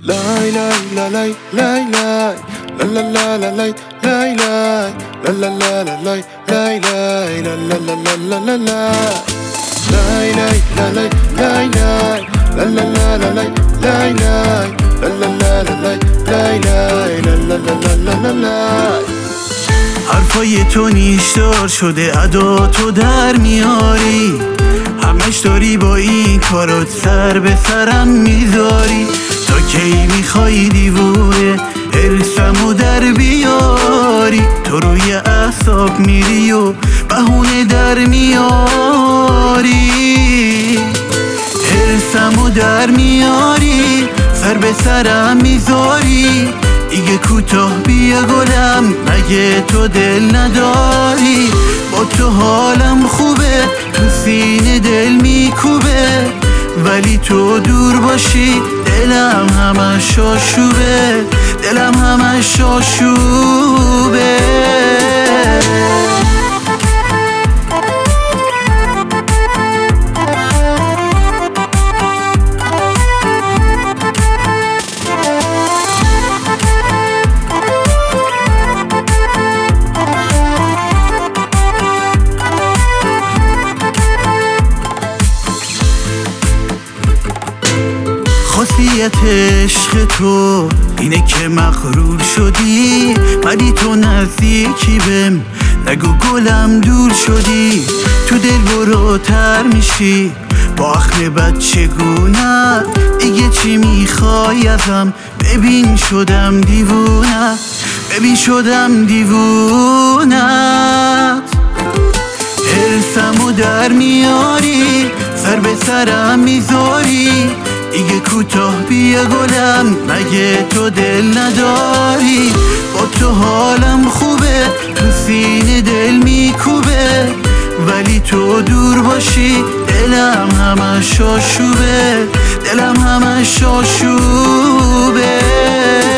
Lay lay la lay lay lay la la la la lay lay lay la la la la lay lay lay la la la la la la lay lay la lay lay lay la la la la lay lay lay la la la la lay lay lay la la la la la حرفای تو نیشدار شده ادا تو در میاری، همش داری با این کارات سر به سرم میذاری. تا کی میخوای دیوونه ارسمو در بیاری؟ تو روی اعصاب میری و بهونه در میاری، ارسمو در میاری، سر به سرم میذاری. دیگه کوتاه بیا گلم، مگه تو دل نداری؟ با تو حالم خوبه، تو سینه دل میکوبه، ولی تو دور باشی دلم همش آشوبه، دلم همش آشوبه. خاصیت عشق تو اینه که مغرور شدی، ولی تو نزدیکی بهم، نگو گلم دور شدی. تو دل بروتر میشی با اخم بچگونه، دیگه چی میخوای ازم؟ ببین شدم دیوونه، ببین شدم دیوونت. حرسمو در میاری، سر به سرم میذاری. دیگه کوتاه بیا گلم، مگه تو دل نداری؟ با تو حالم خوبه، تو سینه دل میکوبه، ولی تو دور باشی دلم همش آشوبه، دلم همش آشوبه.